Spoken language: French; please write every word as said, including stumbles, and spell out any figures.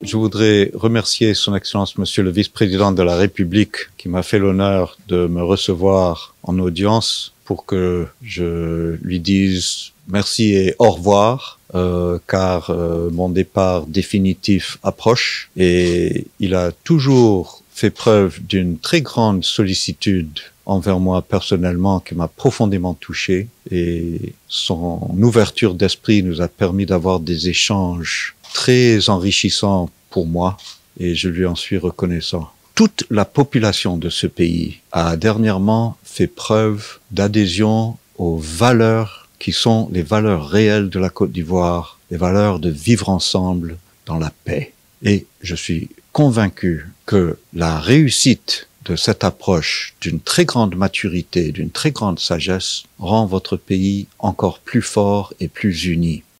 Je voudrais remercier Son Excellence Monsieur le Vice-président de la République qui m'a fait l'honneur de me recevoir en audience pour que je lui dise merci et au revoir, euh, car euh, mon départ définitif approche et il a toujours fait preuve d'une très grande sollicitude envers moi personnellement qui m'a profondément touché, et son ouverture d'esprit nous a permis d'avoir des échanges très enrichissants pour moi et je lui en suis reconnaissant. Toute la population de ce pays a dernièrement fait preuve d'adhésion aux valeurs qui sont les valeurs réelles de la Côte d'Ivoire, les valeurs de vivre ensemble dans la paix. Et je suis convaincu que la réussite de cette approche d'une très grande maturité, d'une très grande sagesse, rend votre pays encore plus fort et plus uni.